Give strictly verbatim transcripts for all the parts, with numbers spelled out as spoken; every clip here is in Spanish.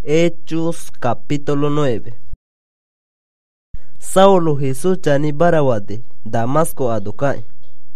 Hechos capítulo nueve. Saulo Jesús chani barawade Damasco adukai.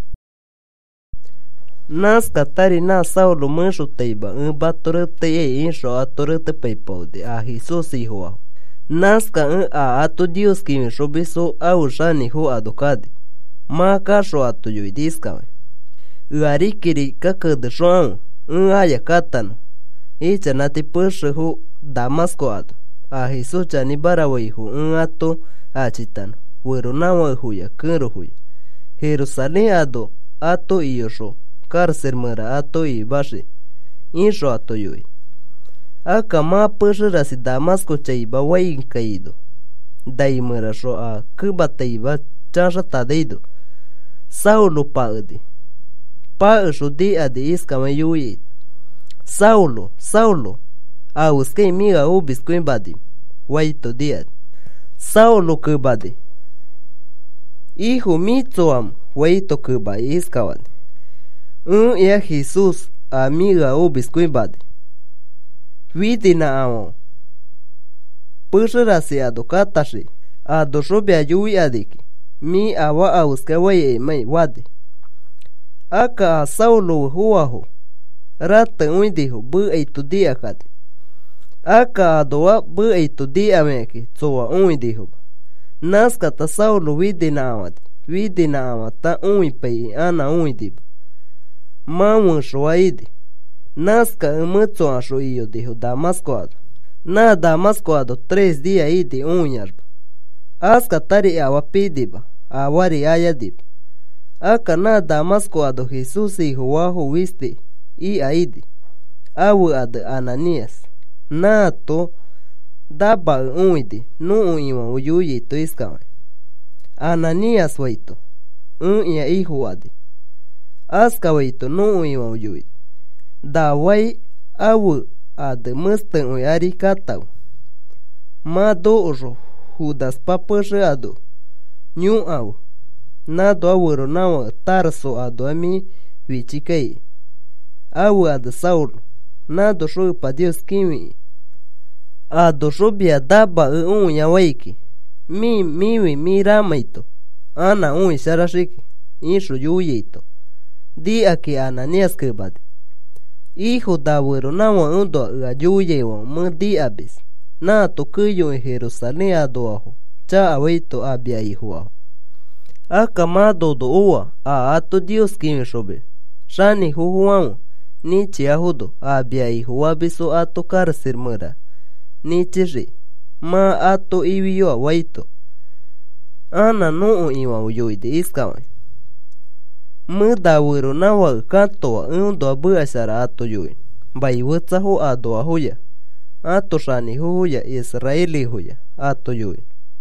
Nas katari na Saulo mensho teiba un batorete e insho atorete peipode a Jesus hijo. Nas ka un a ato Dios kimi shobiso au shani ho adukadi. Ma kasho ato yuidiska. Uarikiri kakade shoan un aya katano. Icha nati pushe ho Damasco ado. A Jesus chani barawai ho un ato achitano. Wero nawa huya kero huya. Jerusalén ado ato iyosho. Cárcel mera ato i bashi. Insho ato yui. Aka ma pushe rasi Damasco chaiba wain kaido. Dai mera sho a kuba taiba chansha tadeido. Saulo paudi. Pa sho di adi iskama yui. Saulo, Saulo. A uskei miga ubis kuin badi. Waito diad. Saulo kubadi. Hijo mitsoam. Waito kuba iskawadi. Un ya Jesus amiga ubis kuin badi. Vidi na amo. Pushe rasi ado katashi. Ado shobia yui adiki. Mi awa a uske waye mai wadi. Aka a Saulo huaho. Rata uidiho bu eitu dia kadi. Aka adoa bu eitu dia meki tsoa uidiho. Naska ta Saulo vidi na amadi. Vidi na amata uipei ana uidiba. Mamu shoaidi. Naska umutso asho iyo dijo Damasco ado. Na Damasco ado tres dia idi unyarba. Aska tari awa pidiba. Awari ayadiba. Aka na Damasco ado Jesus hijo waho wisti. I aidi. Awu ade Ananias. Na to daba uidi. Nu ima uyuyi to iskawa. Ananias waito. Un ia hijo adi. Aska waito nu ima uyuyi. Da wai awu ade musten uyari katau. Ma do ojo. Judas papashe ado. Nyu awu. Na do awuro nawa Tarso ado ami wichikei. Awu ade Saulo. Na do sho pa Dios kimi. A do sho bia daba e unya waiki. Mi miwi mi ramaito. Ana un sharashiki. Insho yuyeito. Di aki Ananias kebadi. Hijo da wero nawa undo a yuyewa mu di abis. Na to kuyo en Jerusalén ado aho. Cha aweito abia hijo aho. Aka ma do do oa a ato Dios kimi shobe. Shani huhuamu. Ni chiahudo abia hijo abiso ato cárcel mura. Ni chiri. Ma ato iwiyo waito. Ana no iwa uyoide iskawa. Muda wero nawa kantoa undo abu asara ato yoi. Bai wutsa ho ado ahoya. Ato shani hoya Israeli hoya. Ato yoi.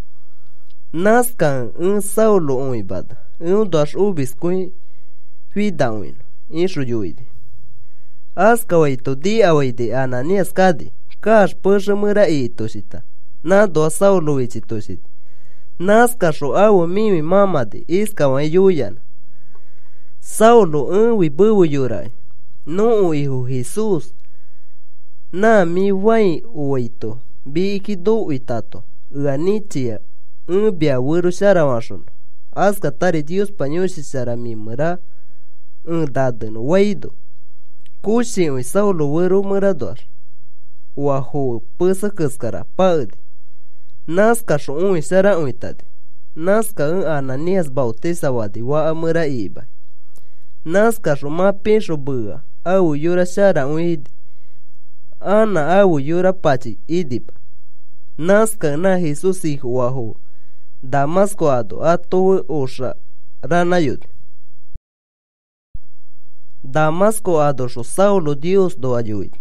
Naskan un Saulo uibada. Undo ash ubis kui huidawin. Inshu yoide. Aska waito di awaide Ananias kadi. Kash pushe mura itoshita. Na do Saulo wichitoshita. Naska sho awo mimi mamadi. Iska wa yuyana. Saulo unwi bubu yurai. No hijo Jesus. Na mi wai uwaito. Bi ikido uitato. Uanichia. Unbia wuru sharawashun. Aska tari Dios panyoshi sharami mura. Undaden waido. Kushi ui Saulo wuru murador. Waho pusa kuskara paudi. Naska sho ui shara uitadi. Naska un Ananias bautisa wadi wa amura iba. Naska sho ma pinsho bua. Awu yura shara uidi. Ana awu yura pachi idiba. Naska na Jesus hijo waho. Damasco ado ato osha rana yudi. Damasco ado sho Saulo Dios do ayuidi.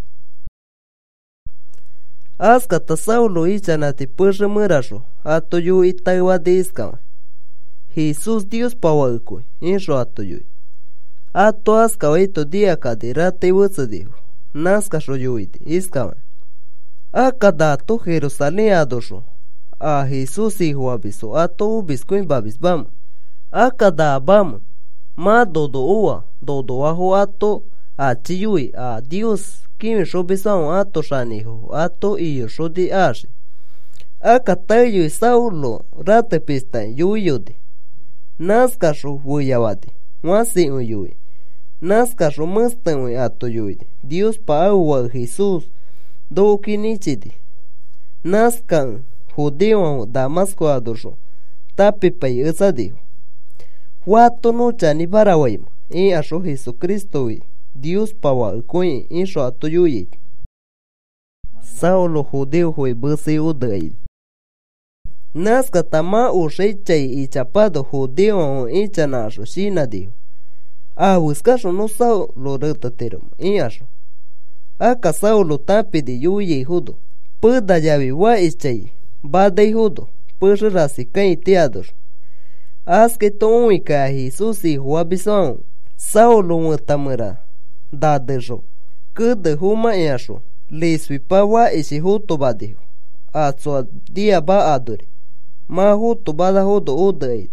Aska ta Saulo ichanati pushe murasho. Ato yui taiwa de iskama. Jesus Dios pawakui. Insho ato yui. Ato aska waito dia kadi rate wutsa diho. Naska sho yuidi iskama. Aka dato Jerusalén ado sho. A Jesus hijo abiso. Ato ubis kuin babis bamu. Aka da bamu. Ma dodo uwa. Dodo aho ato a chiyui a Dios kimi shobisao ato shaniho ato iyo shodi ashi aka tayo Saulo rate pista yuyude naskasho wuyawade wasi uyui naskasho mustanwe ato yuide Dios pa awa Jesus do kinichidi naskan judeo Damasco adosho tapi pay usadiho wato no chani barawaima e asho Jesucristo wi Dios pawa koi insho ato yuyi Saulo judeo hoi busi udai naska tama o sheichai y chapado judeo e chanasho shina diho a buscasho no Saulo retatero e asho aka Saulo tapi de yuyi judo puda yavi wa ichai badai judo pusho rasi kai teador aske to uika Jesus hijo abisão Saulo mutamura dadejo kude huma easho leswi pawa isi huto badiho atso dia ba adore ma huto bada hodo odai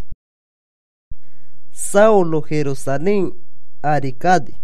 Saulo Jerusalém aricade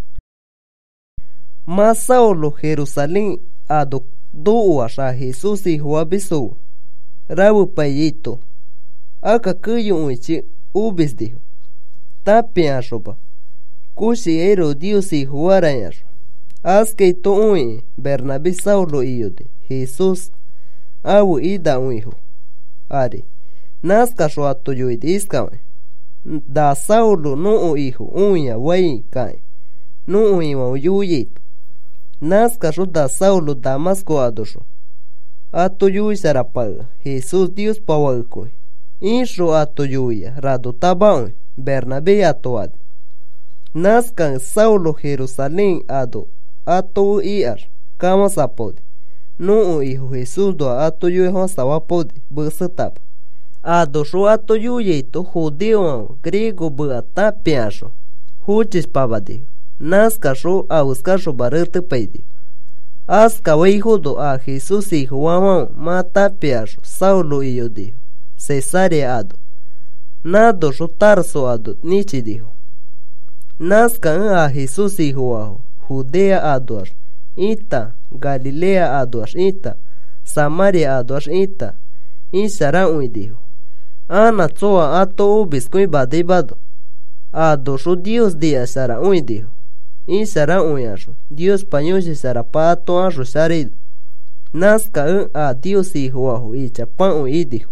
ma Saulo Jerusalém ado do asha Jesus hijo abisou rabu payito aka kuyo uichi ubis dijo tapiashoba kushi ero Dios hijo arañasho aske to ui Bernabé Saulo iyode Jesus awu ida uiho ari naskasho ato yuide iskawe da Saulo no hijo uña wai kai no uiwa yuyito naskasho da Saulo Damasco adosho ato yui sarapaga Jesus Dios pawakoi insho ato yuya rado tabaon Bernabé atoad naskan Saulo Jerusalén ado ato iar kama sapode no hijo Jesus do ato yui hon sawapode busatap ado sho ato yuyeito judeo grego buata piasho huchis pavadi naska sho auskasho barete peidi aska weihudo a Jesus hijo wamao mata piasho Saulo iyo dijo Cesarea ado nado sho Tarso ado nichi dijo naska a Jesus hijo aho Judea adoar ita Galilea adoar ita Samaria adoar ita insara ui dijo ana tsoa ato ubis kui bade bado ado sho Dios dia sara ui dijo insara ui asho Dios pañoshi sara pato asho sharido naska a Dios hijo aho icha pan ui dijo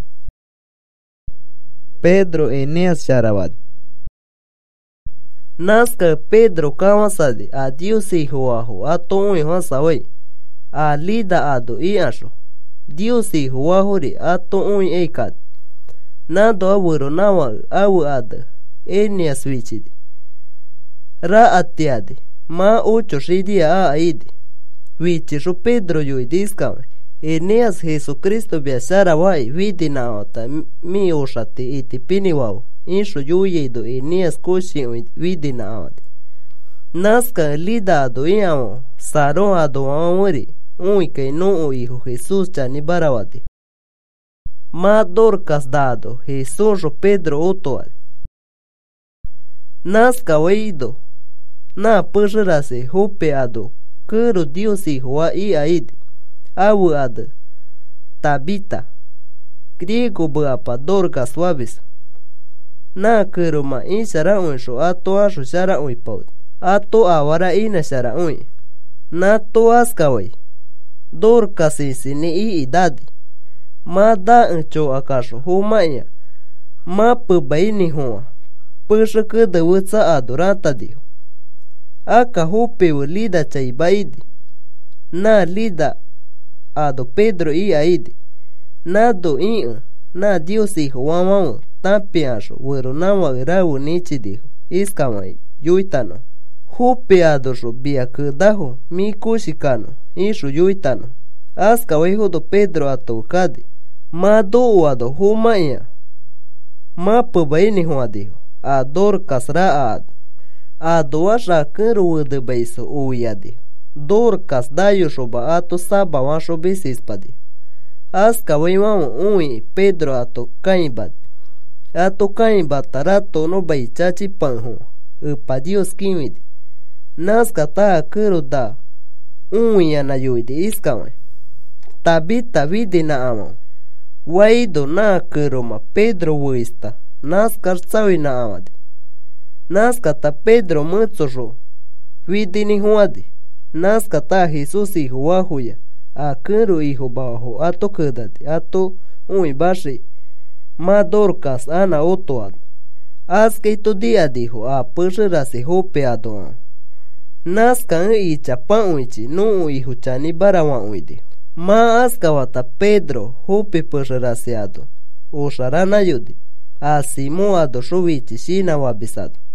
Pedro Eneas Sharabad naska Pedro kamasade a Dios hijo aho ato ui hansawai a lida ado i asho Dios hijo aho ri ato ui eikad nado awuro nawa awu ada Eneas wichidi ra atiade ma ocho shidia a aidi wichisho Pedro yui diskawe Eneas Jesucristo biasara wai vidi naota mi oshate iti piniwao insho yuyido Eneas koshi vidi naota naska lidado iamo saro ado amori uike no hijo Jesus chani barawadi ma Dorcas dado Jesus Pedro otoade naska weido na pushrase hope ado kuro Dios hijo a i aidi awu ada Tabita griego buapa Dorcas suaves na kuro ma insara unsho ato asho shara ui paud ato awara ina shara ui na to askawai Dorcas isini i idadi ma da uncho akasho humaya ma pubaini hoa pusha kuda wutsa adorata diho aka hope lida chay baidi na lida ado Pedro i aidi na do i na Dios hijo wamao tapiasho wero nawa rawu nichi diho iskamai yuitano hope adosho bia kudaho mi kushikano isho yuitano aska weihudo Pedro ato kadi ma do ado humaya ma pubaini hoa diho a Dorcas ra ado a doasha kero de beiso uyadi Dorcas dayo shoba ato saba washo besispadi aska weimamo ui Pedro ato kaimbat ato kaimbat rato no baichachi panho upa Dios kimidi Nazca ta kuru da unya na yuidi iskawe. Tabi tabi dina amo. Waido na kuru ma Pedro wista. Nazca tsawi na amade. Nazca ta Pedro mutsojo. Vidini huadi. Nazca ta Jesus hijo wahuya. A kuru hijo bajo ato kudadi. Ato ui bashi. Ma Dorcas ana otoad. Aske to dia dijo a pushirasi hopeado. Nazca i chapa uichi no hijo chani barawa uidi. Ma askawata Pedro hope pushirasiado. Usharana yudi. Asimo ado shuvichi shina wabisado.